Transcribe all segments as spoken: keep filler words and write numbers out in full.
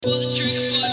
Pull the trigger, boy,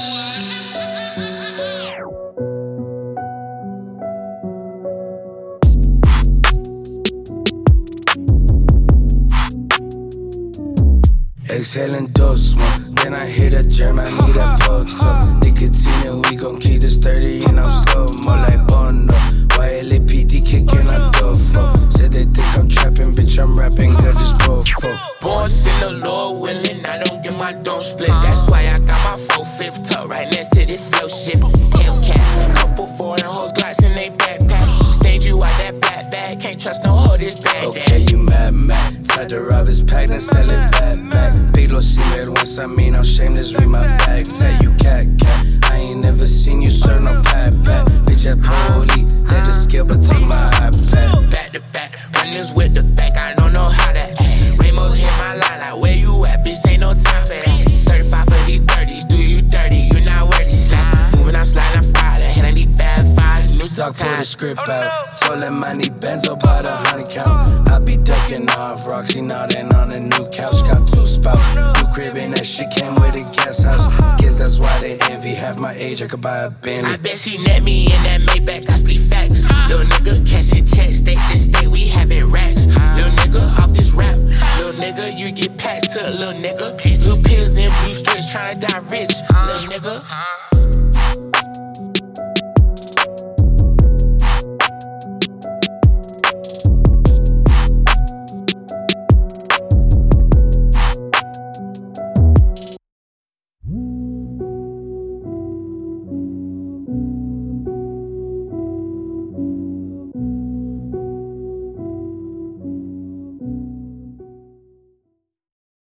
Exhaling dope smoke, then I hit a germ, I need a box up. Nicotine, we gon' keep this thirty and I'm slow, more like oh no. Y L A P D kicking a door for. Said they think I'm trapping, bitch, I'm rapping, good as go for. Born in the Lord willing, I don't get my door split. That's why I got my four-fifth tuck right next to this flow shit. Hellcat, couple foreign hoes, glass in they backpack. Stage you out that black bag, can't trust no hoe this bad. Okay, you mad, mad. Tried to rob his pack, then sell it back, back. Big lo see me once, I mean I'm shameless, read my bag. Tell you cat, cat. I ain't never seen you serve no pat, pat. Bitch, at Poli, let the skill, but took my iPad. Back to back, run this with the back, I don't know how that. Rainbow hit my line, like where you at, bitch, ain't no time for that. thirty-five for these thirties, do you dirty, you not worthy, slide. Moving, I'm sliding, I'm Friday, head on these bad vibes, new Dog pull the ties. script out, told him I need Benzo by the honey count. I be ducking off, Roxy nodding on a new couch, got two spouts. New crib and that shit came with a guest house. Kids, that's why they envy, half my age, I could buy a Bentley. I bet she net me in that Maybach, I split facts. Little nigga catching checks, state to state, we having racks. Little nigga off this rap, little nigga, you get passed to a little nigga. Blue pills and blue strips, tryna die rich, little nigga.